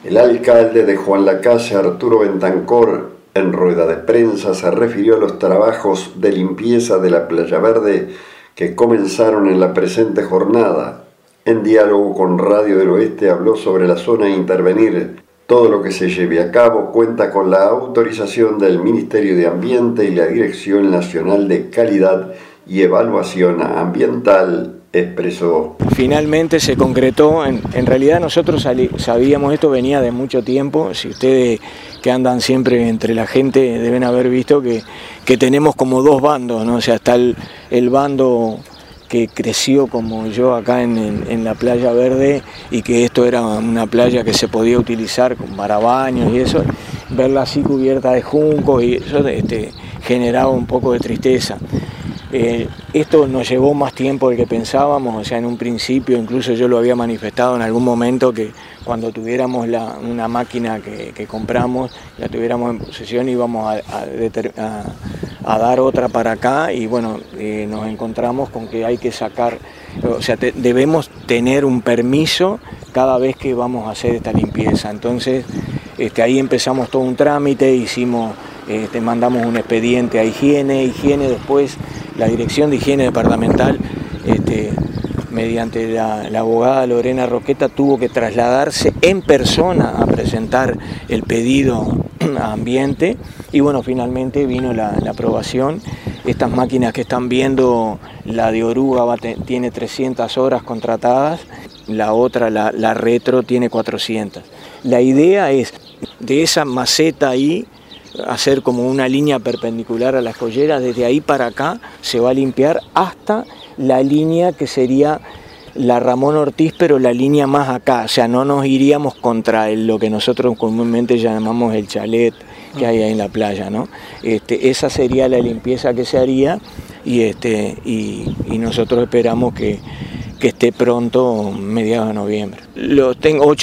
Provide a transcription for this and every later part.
El alcalde de Juan Lacase, Arturo Bentancor, en rueda de prensa se refirió a los trabajos de limpieza de la Playa Verde que comenzaron en la presente jornada. En diálogo con Radio del Oeste habló sobre la zona a intervenir. Todo lo que se lleve a cabo cuenta con la autorización del Ministerio de Ambiente y la Dirección Nacional de Calidad y Evaluación Ambiental, expresó. Finalmente se concretó, en realidad nosotros sabíamos, esto venía de mucho tiempo. Si ustedes que andan siempre entre la gente deben haber visto que tenemos como dos bandos, ¿no? O sea, está el bando que creció como yo acá en la Playa Verde, y que esto era una playa que se podía utilizar para baños y eso, verla así cubierta de juncos, y eso generaba un poco de tristeza. Esto nos llevó más tiempo del que pensábamos. O sea, en un principio, incluso yo lo había manifestado en algún momento, que cuando tuviéramos una máquina que compramos, la tuviéramos en posesión, íbamos a dar otra para acá, y bueno, nos encontramos con que hay que sacar, o sea, debemos tener un permiso cada vez que vamos a hacer esta limpieza. Entonces, ahí empezamos todo un trámite, mandamos un expediente a higiene después la Dirección de Higiene Departamental, mediante la abogada Lorena Roqueta, tuvo que trasladarse en persona a presentar el pedido a Ambiente, y bueno, finalmente vino la aprobación. Estas máquinas que están viendo, la de Oruga tiene 300 horas contratadas, la otra, la Retro, tiene 400. La idea es, de esa maceta ahí, hacer como una línea perpendicular a las colleras. Desde ahí para acá se va a limpiar hasta la línea que sería la Ramón Ortiz, pero la línea más acá. O sea, no nos iríamos contra lo que nosotros comúnmente llamamos el chalet que hay ahí en la playa, ¿no? Esa sería la limpieza que se haría, y nosotros esperamos que esté pronto, mediados de noviembre. Tengo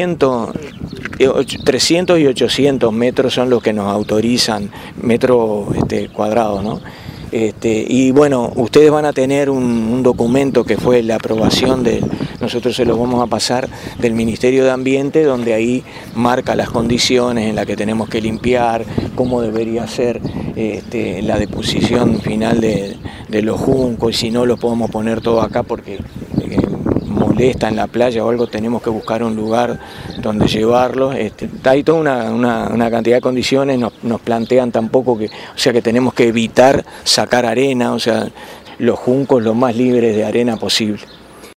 300 y 800 metros son los que nos autorizan, metros cuadrados, ¿no? Y bueno, ustedes van a tener un documento que fue la aprobación nosotros se lo vamos a pasar, del Ministerio de Ambiente, donde ahí marca las condiciones en las que tenemos que limpiar, cómo debería ser la deposición final de los juncos, y si no los podemos poner todo acá porque molesta en la playa o algo, tenemos que buscar un lugar donde llevarlos. Hay toda una cantidad de condiciones. Nos plantean tampoco que tenemos que evitar sacar arena, o sea, los juncos lo más libres de arena posible.